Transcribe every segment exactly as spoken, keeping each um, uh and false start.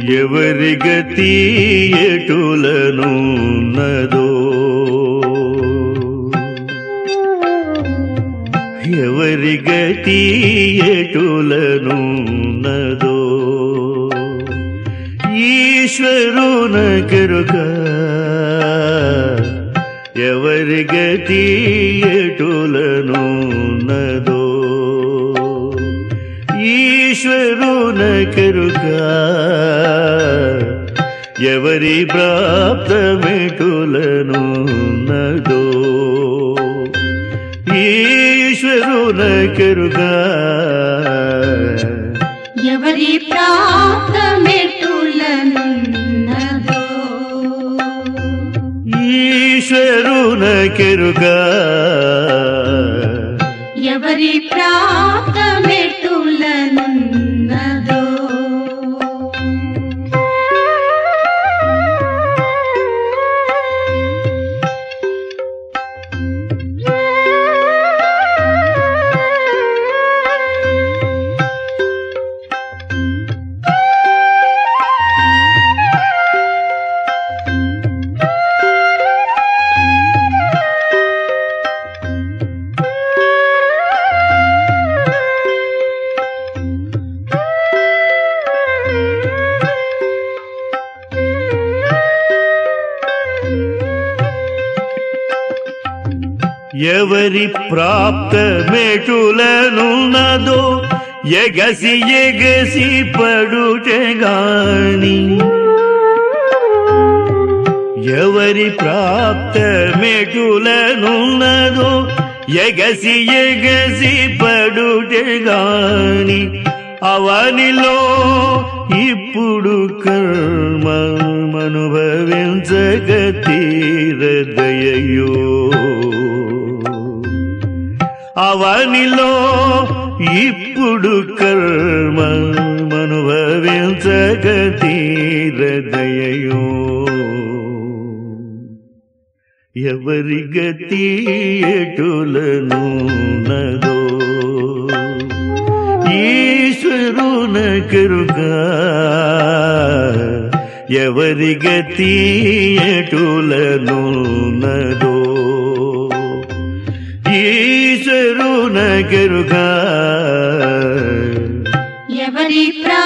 ఎవరి గతి ఎటులనున్నదో ఎవరి గతి ఎటులనున్నదో ఈశ్వరునకెరుక ఎవరి గతి ఎటులనున్నదో ఈశ్వరునకెరుక ఎవరి ప్రాప్తమెటులనున్నదో ఈశ్వరునకెరుక ఎవరి ప్రాప్తమెటులనున్నదో ఈశ్వరునకెరుక ఎవరి ప్రాప్తమెటులనున్నదో ఎవరి ప్రాప్తమెటులనున్నదో ఎగసి ఎగసి పడుటే గాని ఎవరి ప్రాప్తమెటులనున్నదో ఎగసి ఎగసి పడుటే గాని అవనిలో ఇప్పుడు కర్మమనుభవించగ తీరదయయో అవనిలో ఇప్పుడు కర్మమనుభవించగ తీరదయయో ఎవరి గతి ఎటులనున్నదో ఈశ్వరునకెరుక ఎవరి గతి ఎటులనున్నదో ఈశ్వరునకెరుక ఎవరి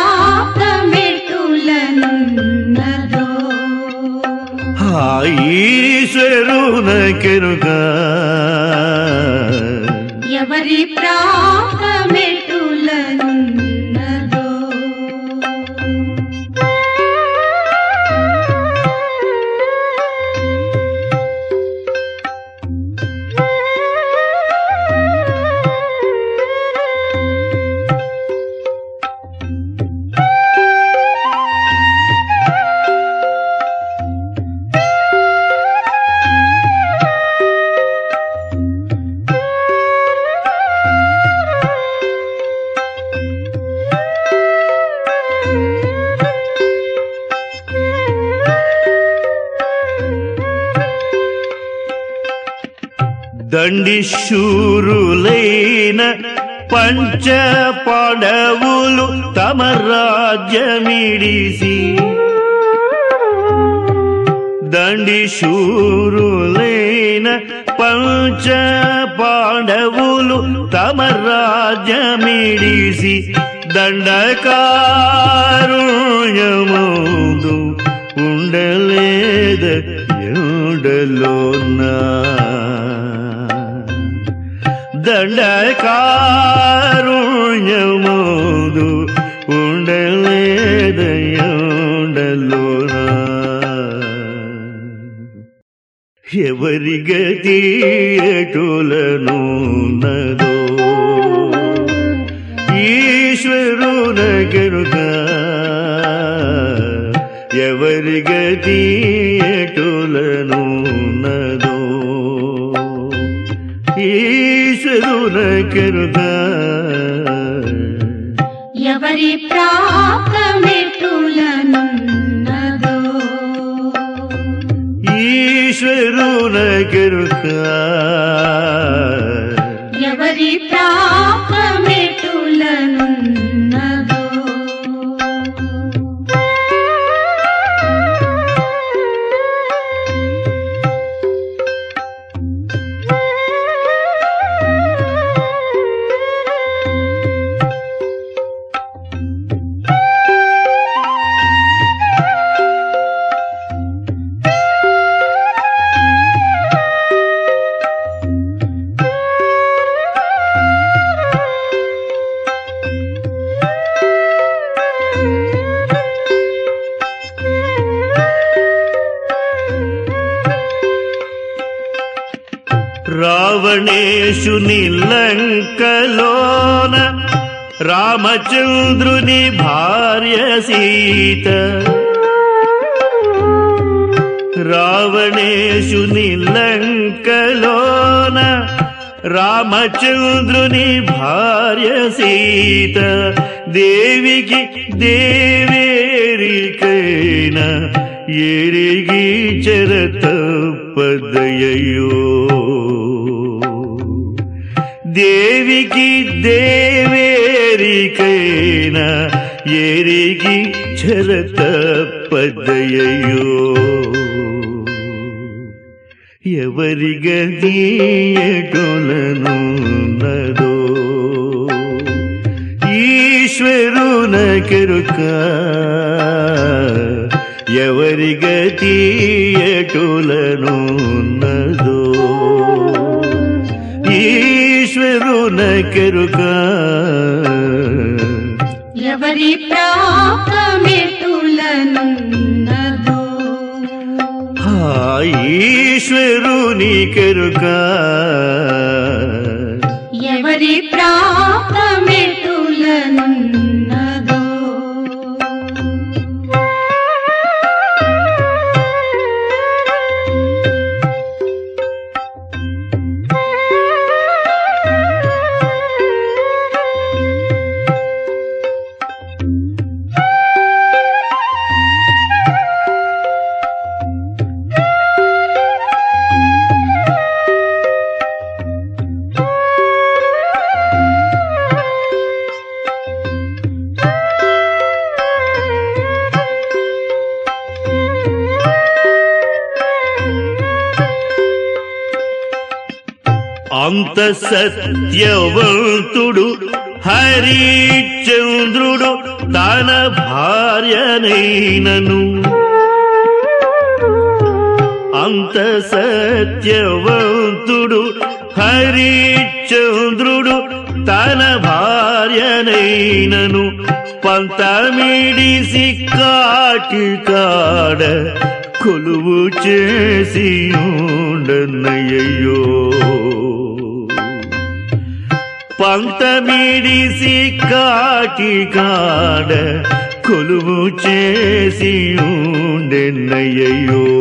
ప్రాప్తమెటులనున్నదో ఈశ్వరునకెరుక ఎవరి ప్రాప్తమెటులనున్నదో దండిశూరులైన పంచ పాండవులు తమ రాజ్యమిడిసి దండిశూరులైన పంచ పాండవులు తమ రాజ్యమిడిసి దండకారుణ్యముదు ఉండలేద ఎండలోనా దండకారుణ్యముదు ఉండలేద ఎండలోనా ఎవరి గతి ఎటులనున్నదో ఈశ్వరునకెరుక ఎవరి గతి ఎటులనున్నదో ఈశ్వరునకెరుక ఎవరి ప్రాప్తమెటులనున్నదో ఈశ్వరునకెరుక ఎవరి ప్రాప్తమెటులనున్నదో రావణేశుని లంకలోన రామచంద్రుని భార్య సీత రావణేశుని లంకలోన రామచంద్రుని భార్య సీత దేవికి దేవేరికైన ఎరిగి చెరతప్పదయ్యో దేవికి దేవేరికైన ఎరిగి చెరతప్పదయ్యో ఎవరి గదీయటొలను నదో ఈశ్వరునకెరుక ఎవరి గదీయటొలను నదో ఈశ్వరునకెరుక ఎవరి ప్రాప్తమెటులనున్నదో ఈశ్వరుని కెరుక ఎవరి ప్రాప్తమెటులనున్నదో అంత సత్యవంతుడు హరిశ్చంద్రుడు తన భార్యనైనను అంత సత్యవంతుడు హరిశ్చంద్రుడు తన భార్యనైనను పంతమిడిసి కాటి కాడ కొలువు చేసి ఉండనయ్యో పంతమిడిసి కాటి కాడ కొలువు చేసి ఉండెన్నయ్యో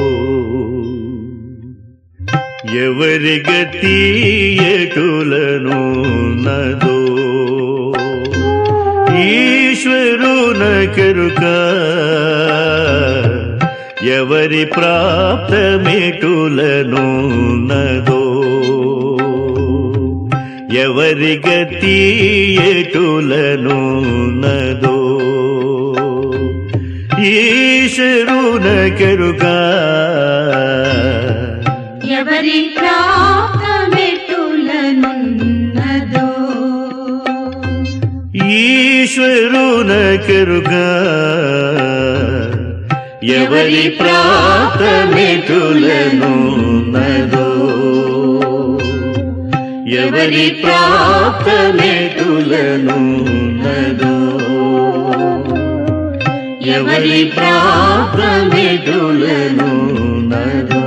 ఎవరి గతి ఎటులను నదో ఈశ్వరునకెరుక ఎవరి ప్రాప్తమెటులను నదో ఎవరి గతి ఎటులను నదో ఈశ్వరునకెరుక ఎవరి ప్రాప్తమెటులనున్నదో ఈశ్వరునకెరుక ఎవరి ప్రాప్తమెటులను నదో ఎవరి ప్రాప్తమెటులను నదో ఎవరి ప్రాప్తమెటులను నదో